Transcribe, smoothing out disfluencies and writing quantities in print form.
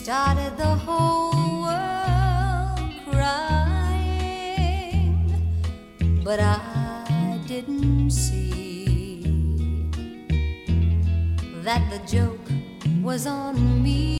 started the whole world crying, but I didn't see that the joke was on me.